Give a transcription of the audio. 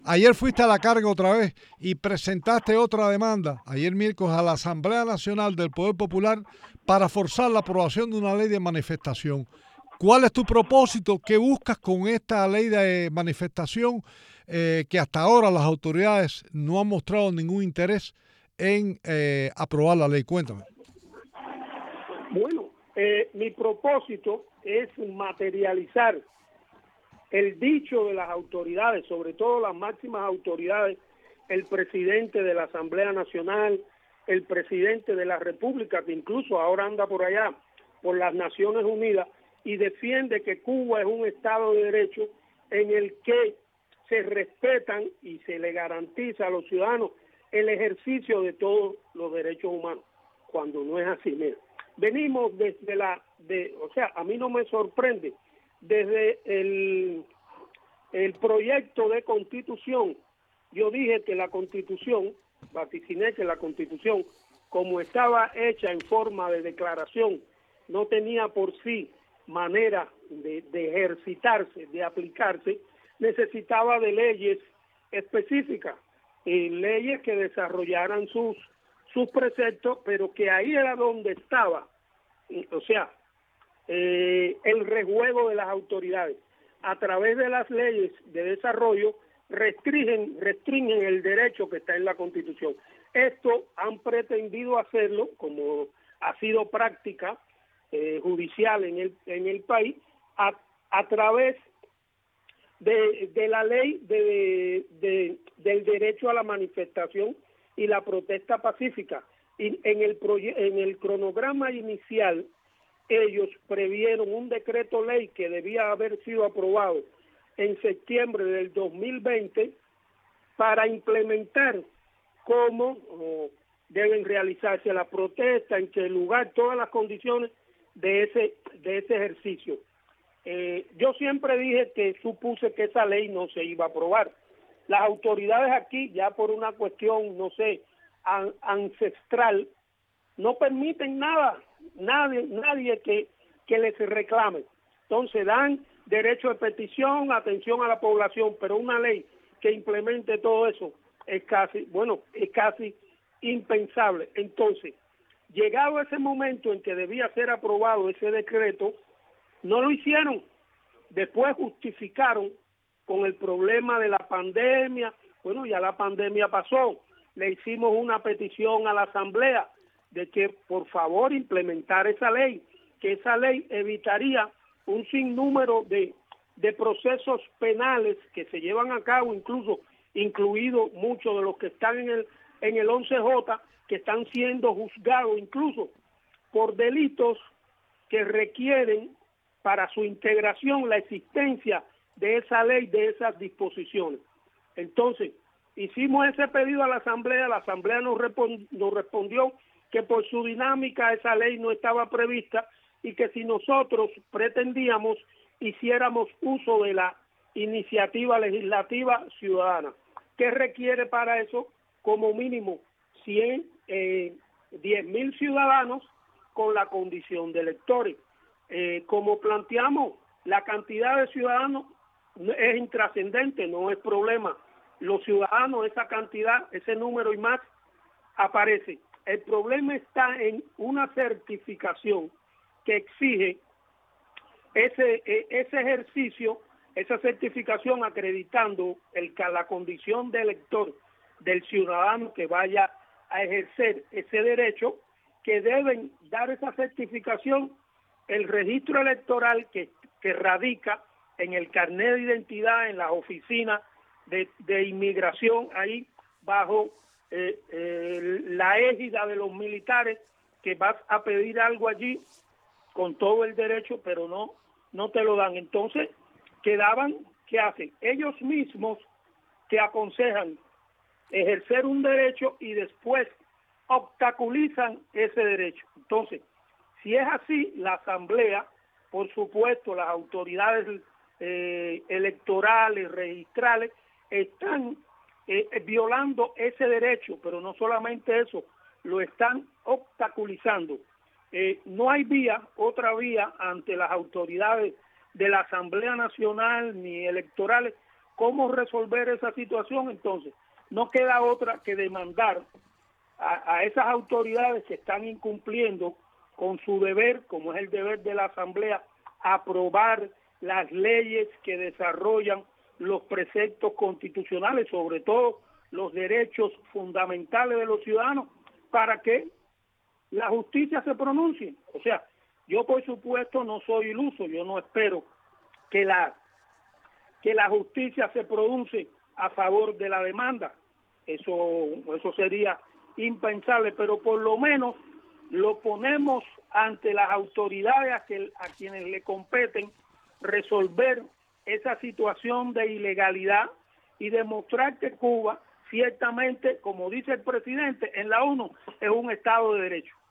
Ayer fuiste a la carga otra vez y presentaste otra demanda, ayer miércoles, a la Asamblea Nacional del Poder Popular para forzar la aprobación de una ley de manifestación. ¿Cuál es tu propósito? ¿Qué buscas con esta ley de manifestación que hasta ahora las autoridades no han mostrado ningún interés en aprobar la ley? Cuéntame. Bueno, mi propósito es materializar el dicho de las autoridades, sobre todo las máximas autoridades, el presidente de la Asamblea Nacional, el presidente de la República, que incluso ahora anda por allá, por las Naciones Unidas, y defiende que Cuba es un Estado de Derecho en el que se respetan y se le garantiza a los ciudadanos el ejercicio de todos los derechos humanos, cuando no es así. Mira, venimos desde a mí no me sorprende, desde el proyecto de constitución, yo dije que la constitución, vaticiné que la constitución, como estaba hecha en forma de declaración, no tenía por sí manera de ejercitarse, de aplicarse, necesitaba de leyes específicas, leyes que desarrollaran sus preceptos, pero que ahí era donde estaba, o sea, el rejuego de las autoridades. A través de las leyes de desarrollo restringen el derecho que está en la Constitución. Esto han pretendido hacerlo, como ha sido práctica judicial en el país, a través de la ley del derecho a la manifestación y la protesta pacífica. Y en el cronograma inicial, ellos previeron un decreto ley que debía haber sido aprobado en septiembre del 2020 para implementar cómo deben realizarse las protestas, en qué lugar, todas las condiciones de ese ejercicio. Yo siempre dije que supuse que esa ley no se iba a aprobar. Las autoridades aquí, ya por una cuestión, no sé, ancestral, no permiten nadie que les reclame. Entonces dan derecho de petición, atención a la población, pero una ley que implemente todo eso es casi impensable. Entonces, llegado ese momento en que debía ser aprobado ese decreto, no lo hicieron. Después justificaron con el problema de la pandemia. Bueno, ya la pandemia pasó. Le hicimos una petición a la Asamblea de que por favor implementara esa ley, que esa ley evitaría un sinnúmero de procesos penales que se llevan a cabo, incluidos muchos de los que están en el 11J, que están siendo juzgados incluso por delitos que requieren para su integración la existencia de esa ley, de esas disposiciones. Entonces, hicimos ese pedido a la Asamblea nos respondió que por su dinámica esa ley no estaba prevista y que si nosotros pretendíamos hiciéramos uso de la iniciativa legislativa ciudadana. ¿Qué requiere para eso? Como mínimo 10,000 ciudadanos con la condición de electores. Como planteamos, la cantidad de ciudadanos es intrascendente, no es problema. Los ciudadanos, esa cantidad, ese número y más, aparece. El problema está en una certificación que exige ese ejercicio, esa certificación acreditando la condición de elector del ciudadano que vaya a ejercer ese derecho, que deben dar esa certificación el registro electoral que radica en el carnet de identidad en las oficinas de inmigración, ahí bajo la égida de los militares, que vas a pedir algo allí con todo el derecho, pero no te lo dan. Entonces, ¿qué hacen? Ellos mismos te aconsejan ejercer un derecho y después obstaculizan ese derecho. Entonces, si es así, la Asamblea, por supuesto, las autoridades electorales, registrales, están violando ese derecho, pero no solamente eso, lo están obstaculizando. No hay otra vía ante las autoridades de la Asamblea Nacional ni electorales, cómo resolver esa situación, entonces no queda otra que demandar a esas autoridades que están incumpliendo con su deber, como es el deber de la Asamblea, aprobar las leyes que desarrollan los preceptos constitucionales, sobre todo los derechos fundamentales de los ciudadanos, para que la justicia se pronuncie. O sea, yo por supuesto no soy iluso, yo no espero que la justicia se pronuncie a favor de la demanda. Eso sería impensable, pero por lo menos lo ponemos ante las autoridades a quienes le competen resolver esa situación de ilegalidad y demostrar que Cuba ciertamente, como dice el presidente en la ONU, es un Estado de Derecho.